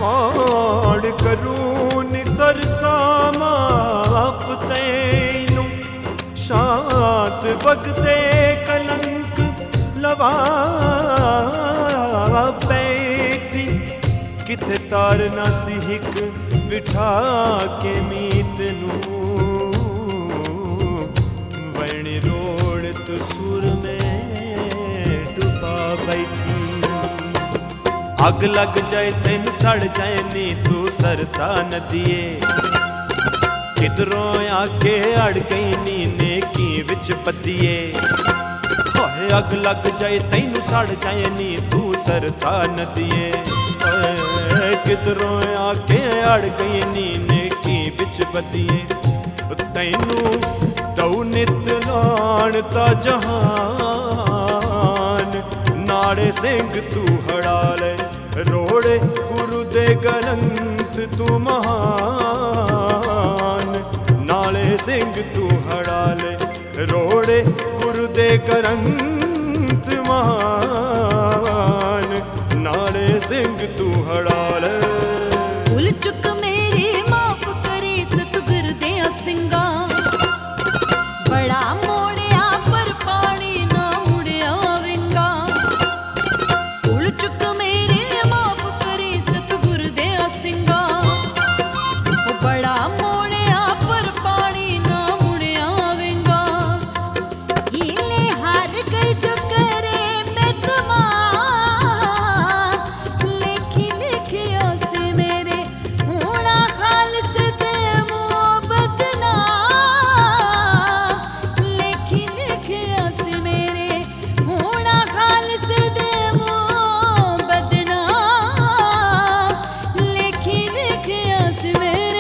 कौन करूं निसरसा माफ तैनू शांत बगते कलंक लवा बैठी किथे तारना सी हिक बिठा के मीत नू वणी रोड तो सुर में डुबा बैठी अग लग जाए तेन सड़ जाए नी तू सरसा नदिए किधरों आके अड़ गई नी नेकी विच पतिए अग लग जाए तेन सड़ जाए नी तू सरसा नदिए किधरों आके अड़ गई नी नेकी विच पतिए तैनू दऊ नित लाणता जहान नाड़े सिंह तू हड़ाले रोड़े गुरु दे ग्रंथ तू महान नाले सिंह तू हड़ाले रोड़े गुरु दे ग्रंथ महान नाले सिंह तू हड़ाले भूल चुक मेरी माफ करे सतगुर दे सिंगा बड़ा मोड़िया पर पानी ना मुड़िया विंगा भूल चुक मेरी माफ करे सतगुर दे सिंगा बड़ा मोड़िया पर पानी ना मुड़िया विंगा हीले हार गई जो करे मैं तुम्हार लिखी लिखिया से मेरे होना हाल से दे मोहब्बतना लिखी लिखिया से मेरे होना हाल से दे मोहब्बतना लिखी लिखिया से मेरे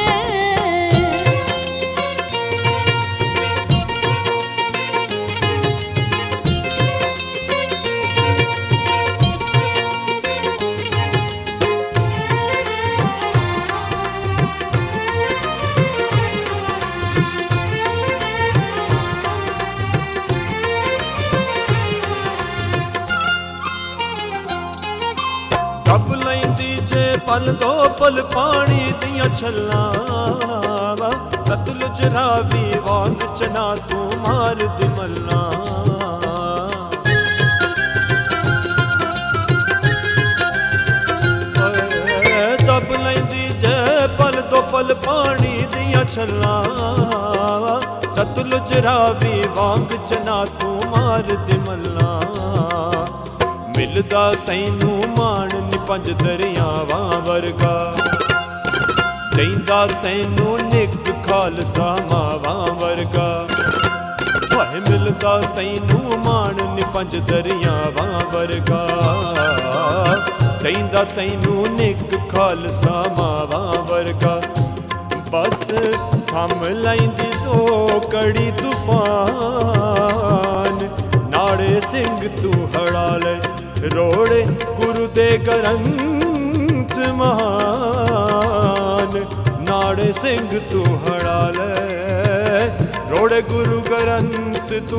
कब लैंदी जे पल दो पल पानी दियां छल्लां सतलुज रावी वांग चना तू मार दी मल्लां तब लैंदी जे पल दो पल पानी दियां छल्लां सतलुज रावी वांग चना तू मार दी मल्लां मिलदा तैनू मान नी पंज दरियावां वर्गा लैंदा तैनू निक खालसा मावां वर्गा हाय मिलदा तैनू मान नी पंज दरियावां वर्गा लैंदा तैनू निक खालसा मावां वर्गा बस थम लैंदी दो कड़ी तूफान नाड़े सिंह तू हड़ाले रोड़े गुरु दे ग्रंथ महान नाड़े सिंह तू हड़ाले रोड़े गुरु ग्रंथ तू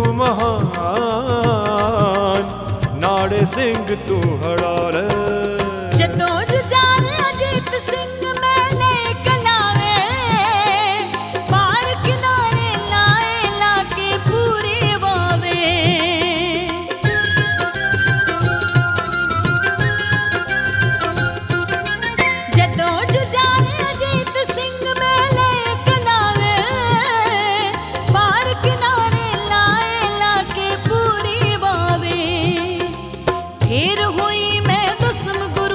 महान नाड़े सिंह तू हड़ाले जदों जुझारे अजीत सिंह मैंने कलावे पार किनारे लाए लाके पूरी वावे जदों जुझारे अजीत सिंह मैंने कलावे पार किनारे लाए लाके पूरी वावे फिर हुई मैं दुस्म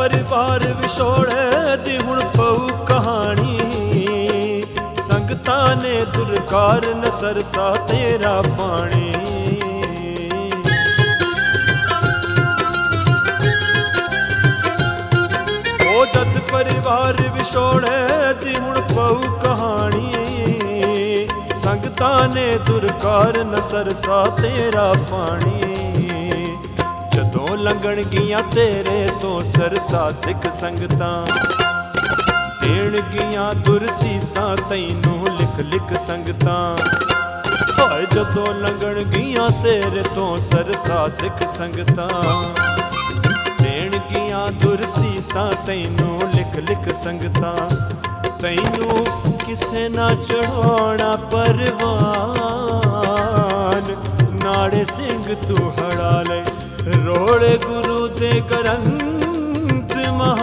परिवार विछोड़े दी हुण पऊ कहानी संगतां ने दुरकार न सरसा तेरा पानी ओ जद परिवार विछोड़े दी हुण पऊ कहानी संगतां ने दुरकार न सरसा तेरा पानी लंघण गियां तेरे तो सरसा सिख संगतां देण गियां दुरसीसां तैनू लिख लिख संगतां हाय जदों लंघण गियां तेरे तो सरसा सिख संगतां देण गियां दुरसीसां तैनू लिख लिख संगतां तैनू किसे ना चढ़ाउणा परवान नाड़े सिंह तू हड़ा ले रोड़े गुरु दे ग्रंथ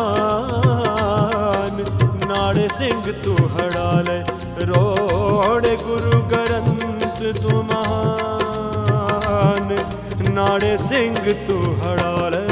महान नाड़े सिंह तू हड़ाले रोड़े गुरु ग्रंथ तू महान नाड़े सिंह तू हड़ाले